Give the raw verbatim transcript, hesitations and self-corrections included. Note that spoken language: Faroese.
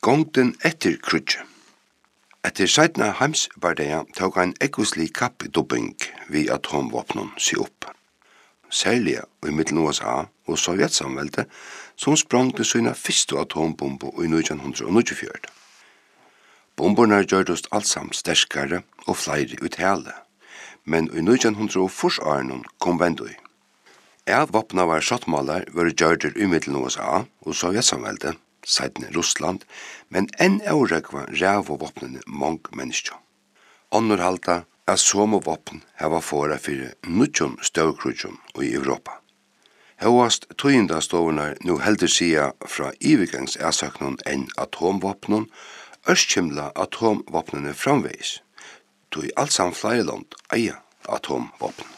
Gongten etter krutje. Etter seitna heimsbardeia tog ein ekvislig kappdubbing vi atomvåpnen seg opp. Særlig i middelen U S A og Sovjetsamveldet som sprang til sina fyrste atombomber i nitjan níggjuogfjøruti. Bomberna gjørdust allsamt sterskare og flere uttale, men i nitjan fyrsti-årene kom vendu i. Av våpna var skottmalar var gjørder i middelen U S A og Sovjetsamveldet, seitne Russland, men enn avrekva rævo våpnene mong mennesker. Annor halta at somo våpen hava fora fyrir nutjon støvkrutjon i Europa. Høyast tøyindastovnar nu heldur sia fra ivigangs ersaknon enn atomvåpnon, ørskimla atomvåpnene framveis, tøy allsam flere land eia atomvåpen.